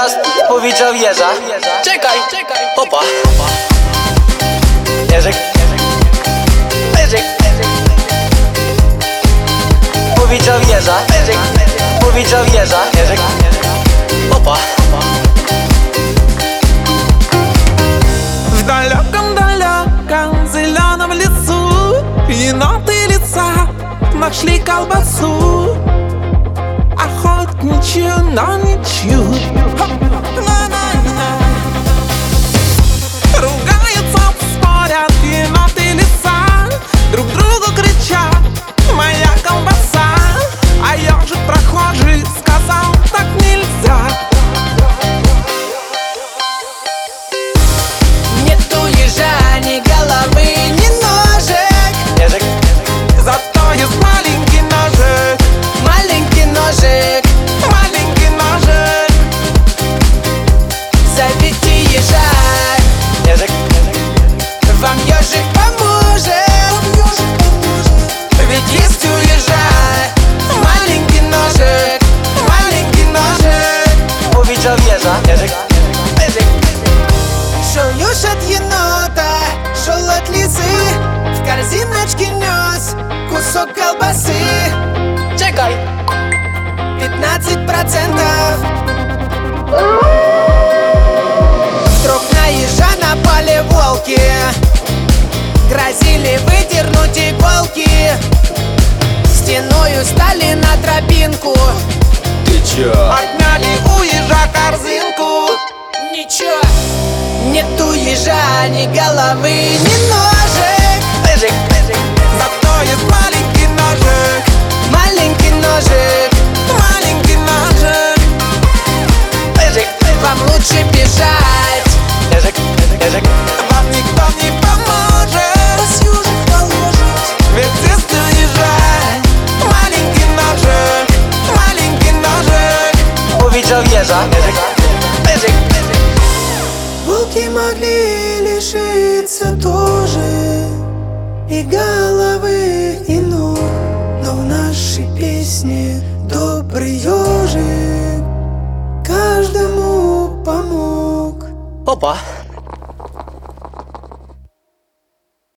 Teraz powiedział Jerza. Czekaj, opa. Jerzyk. Powiedział Jerza. Powiedział Jerza. Opa. В далеком зеленом лесу еноты лица нашли колбасу, охотничью на ничью. Ругаются, спорят еноты леса, друг другу кричат: моя колбаса. А ежик прохожий сказал: так нельзя. Нету ежа, ни головы, ни ножек. Зато есть маленький ножик. Маленький ножик. Маленький ножик. Зовите ежа. Вам ежик поможет. Ведь есть у ежа маленький ножик. Маленький ножик. Powiedział Jerza. Шел еж от енота, шел от лисы, в корзиночке нес кусок колбасы. Czekaj. 15%. Вдруг на ежа напали волки, грозили выдернуть иголки, стеною стали на тропинку. Отняли у ежа корзинку. Ничего, нету ежа, ни головы, ни ножек. Зато есть маленький ножик. Маленький ножик. Маленький ножик. Вам лучше бежать. Вам никто не поможет. Ведь есть у ежа маленький ножик. Маленький ножик. Powiedział Jerza. Волки могли лишиться тоже и головы, и ног, но в нашей песне добрый ежик каждому помог. Opa.